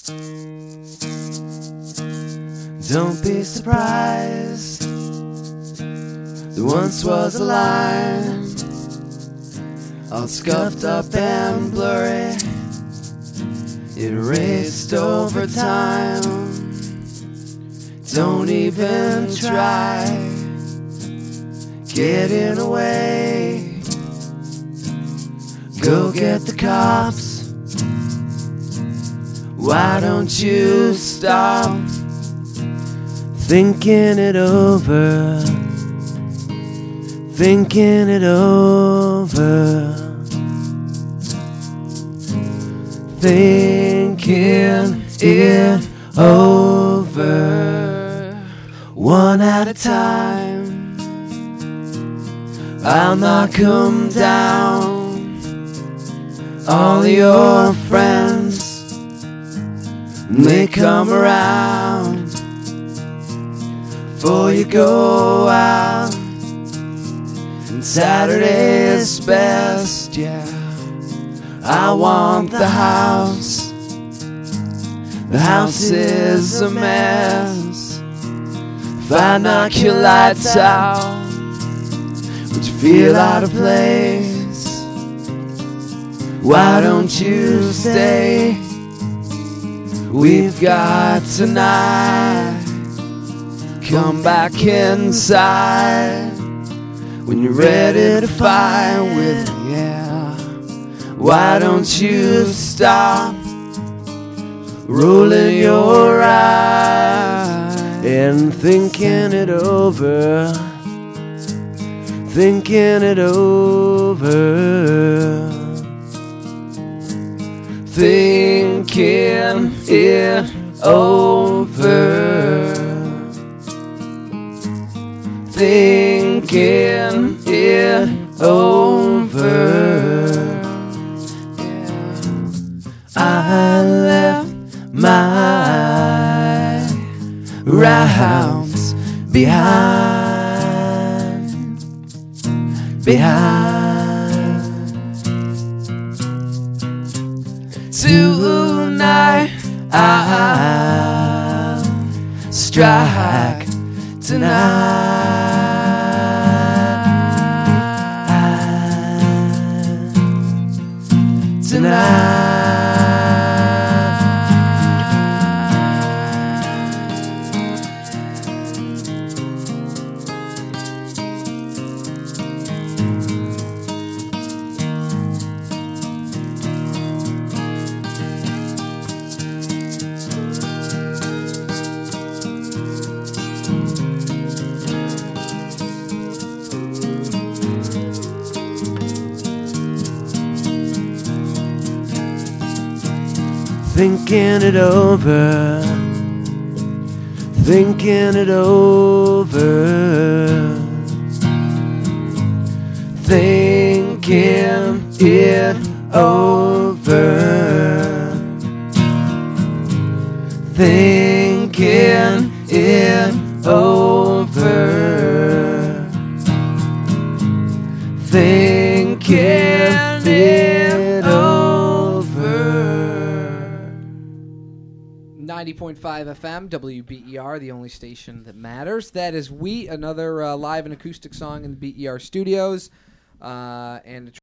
Don't be surprised. There once was a line, all scuffed up and blurry. It erased over time. Don't even try getting away. Go get the cops. Why don't you stop thinking it over? Thinking it over. Thinking it over. One at a time, I'll knock 'em down. All your friends, they come around. Before you go out, and Saturday's best, yeah. I want the house. The house is a mess. If I knock your lights out, would you feel out of place? Why don't you stay? We've got tonight. Come back inside when you're ready to fight with me, yeah. Why don't you stop rolling your eyes and thinking it over? Thinking it over. Thinking it over. Thinking it over. Yeah. I left my rounds behind. Tonight I'll strike tonight. Thinking it over. Thinking it over. Thinking it over. Thinking it over. Thinking it over. 90.5 FM, WBER, the only station that matters. That is Wheat, another live and acoustic song in the BER studios. And